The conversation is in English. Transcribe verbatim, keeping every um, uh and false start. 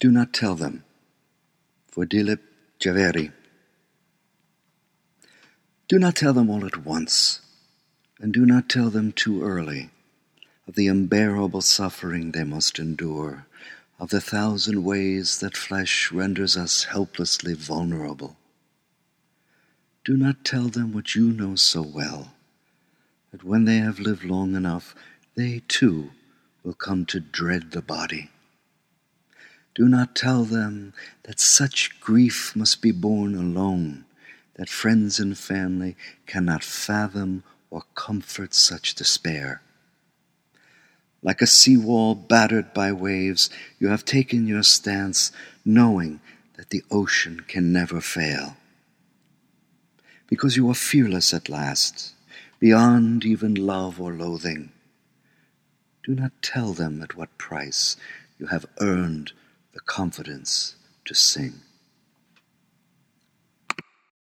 Do not tell them. For Dilip Jhaveri. Do not tell them all at once, and do not tell them too early, of the unbearable suffering they must endure, of the thousand ways that flesh renders us helplessly vulnerable. Do not tell them what you know so well, that when they have lived long enough, they too will come to dread the body. Do not tell them that such grief must be borne alone, that friends and family cannot fathom or comfort such despair. Like a seawall battered by waves, you have taken your stance, knowing that the ocean can never fail. Because you are fearless at last, beyond even love or loathing. Do not tell them at what price you have earned the confidence to sing.